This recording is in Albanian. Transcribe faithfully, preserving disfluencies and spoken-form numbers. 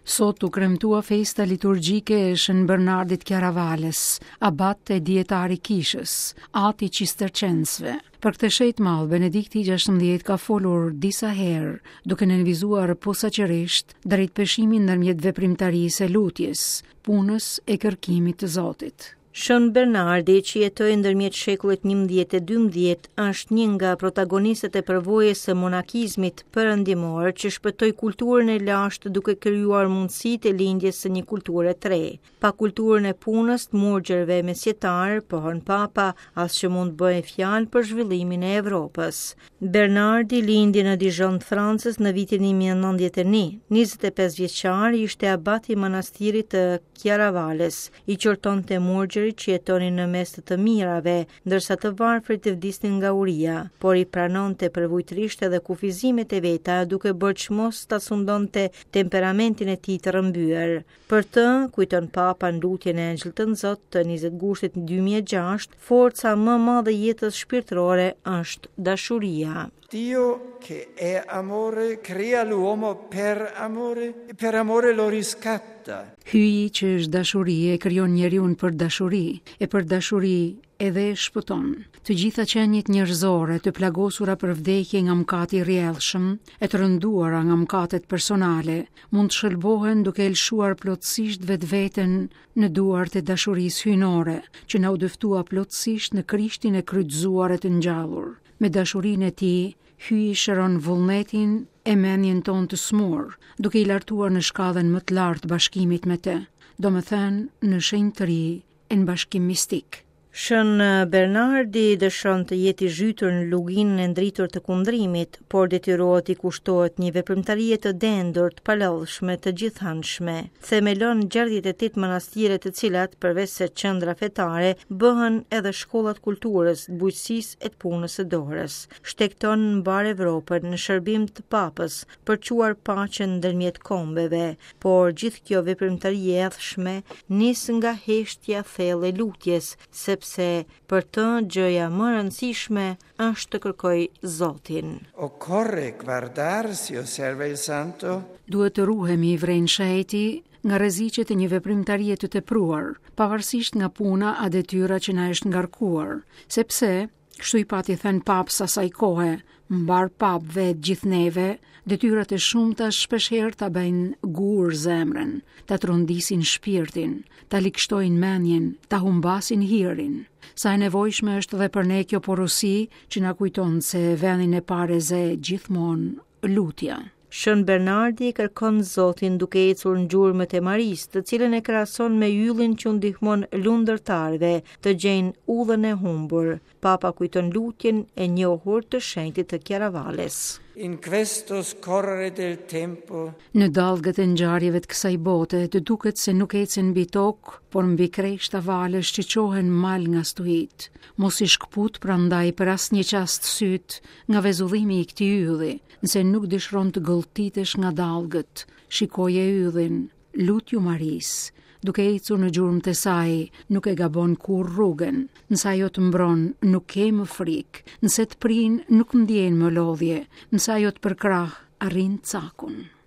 Sot u kremtua festa liturgjike e Shën Bernardit Chiaravales, abat e dietari Kishës, ati cistercensve. Për këtë shenjtë madh, Benedikti gjashtëmbëdhjetë ka folur disa herë, duke nënvizuar posaçërisht drejt peshimit ndërmjet veprimtarisë e lutjes, punës e kërkimit të Zotit. Shën Bernardi, që jetoi ndërmjet shekullit njëmbëdhjetë e dymbëdhjetë, është një nga protagonistët e përvojës së monakizmit perëndimor që shpëtoi kulturën e lashtë duke krijuar mundësitë e lindjes së një kulture të re. Pa kulturën e punës të murgjerëve mesjetar, pohon Papa, as që mund bëjë fjalë për zhvillimin e Evropës. Bernardi lindi në Dijon të Francës në vitin një mijë e nëntëdhjetë e një. njëzet e pesë vjeçar, ishte abati i manastirit të Chiaravales, i qortonte murgjerë që jetonin në mes të të mirave, ndërsa të varfrit të vdisnin nga uria, por i pranonte përvojtërisht edhe kufizimet e veta, duke bërë çmos ta sundonte temperamentin e tij të rrëmbyer. Për të, kujton Papa në lutjen e Angjëllit të Nzot të njëzet gushtit dy mijë e gjashtë, forca më e madhe e jetës shpirtërore është dashuria. Dio che è amore crea l'uomo per amore e per amore lo riscatta. Hyji që është dashuri e krijon njeriun për dashuri, e për dashuri edhe e shpëton. Të gjitha qenjet njerëzore të plagosura për vdekje nga mëkati i rrjedhshëm, e të rënduara nga mëkatet personale, mund të shëlbohen duke lshuar plotësisht vetveten në duart e dashurisë hyjnore, që na u dëftua plotësisht në Krishtin e kryqëzuar e të ngjallur. Me dashurinë e tij, hyji shëron vullnetin e mendjen tonë të smur, duke i lartuar në shkallën më të lartë bashkimit me të, domethënë në shenjë të ri e në bashkim mistik. Shën Bernardi dëshon të jetë i zhytur në luginën e ndritur të kundrimit, por detyrohet i kushtohet një veprimtarie të dendur, të palodhshme, të gjithënshme. Themelon gjardhjet e tetë manastire, të cilat, përveç se qendra fetare, bëhen edhe shkollat kulturës, të bujqësisë e të punës së dorës. Shtekton në mbar Evropën në shërbim të Papës, për quar paqen ndërmjet kombeve, por gjithë kjo veprimtari e edhshme nis nga heshtja thellë e lutjes, sepse sepse për të gjëja më rëndësishme është të kërkoj Zotin. Occorre guardarsi, osserva il santo. Duhet të ruhemi i vren shëjti nga rreziqet e një veprimtarie të tepruar, pavarësisht nga puna a detyra që na është ngarkuar, sepse, kështu i pati thënë Papës asaj kohe, mbar papëve gjithë neve, detyrat e shumta shpeshherë ta bëjnë gur zemrën, ta trundisin shpirtin, ta likshtojnë mendjen, ta humbasin hirin. Sa e nevojshme është dhe për ne kjo porosi që na kujton se vendin e parë ze gjithmonë lutja. Shën Bernardi kërkon Zotin duke ecur në gjurmët e Marisë, të cilën e krahason me yllin që ndihmon lundërtarëve të gjejnë udhën e humbur. Papa kujton lutjen e njohur të shenjtit të Chiaravales. In questo scorrere del tempo. Në dallgët e ngjarjeve të kësaj bote, të duket se nuk ecën mbi tokë, por mbi kreshta valësh që qohen mal nga stuhit. Mos i shkput prandaj për asnjë qast syt nga vezullimi i këtij ylli, nëse nuk dëshiron të gëlltitesh nga dallgët. Shikoje yllin, lutju Maris. Duke ecur në gjurmët e saj, nuk e gabon kur rrugën, nëse ajo të mbron, nuk ke më frikë, nëse të prin, nuk ndjen më lodhje, nëse ajo të përkrah, arrin cakun.